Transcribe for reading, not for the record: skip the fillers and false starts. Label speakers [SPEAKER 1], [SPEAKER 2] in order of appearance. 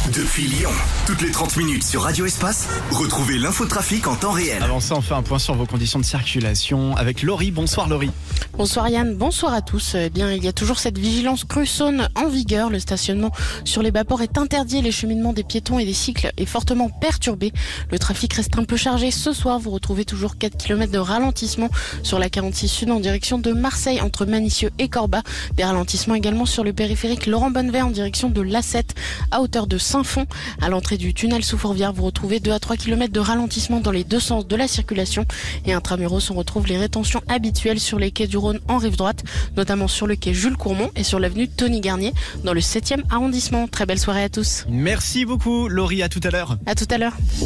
[SPEAKER 1] Depuis Lyon, toutes les 30 minutes sur Radio Espace, retrouvez l'infotrafic en temps réel.
[SPEAKER 2] Avant ça, on fait un point sur vos conditions de circulation avec Laurie. Bonsoir Laurie.
[SPEAKER 3] Bonsoir Yann, bonsoir à tous. Eh bien, il y a toujours cette vigilance crue-saône en vigueur. Le stationnement sur les bas-ports est interdit. Les cheminements des piétons et des cycles est fortement perturbé. Le trafic reste un peu chargé. Ce soir, vous retrouvez toujours 4 km de ralentissement sur la 46 Sud en direction de Marseille entre Manicieux et Corba. Des ralentissements également sur le périphérique Laurent Bonnevet en direction de l'A7 à hauteur de Saint-Fond. À l'entrée du tunnel sous Fourvière, vous retrouvez 2 à 3 km de ralentissement dans les deux sens de la circulation. Et intramuros, on retrouve les rétentions habituelles sur les quais du Rhône en rive droite, notamment sur le quai Jules Courmont et sur l'avenue Tony Garnier dans le 7e arrondissement. Très belle soirée à tous.
[SPEAKER 2] Merci beaucoup Laurie, à tout à l'heure.
[SPEAKER 3] À tout à l'heure.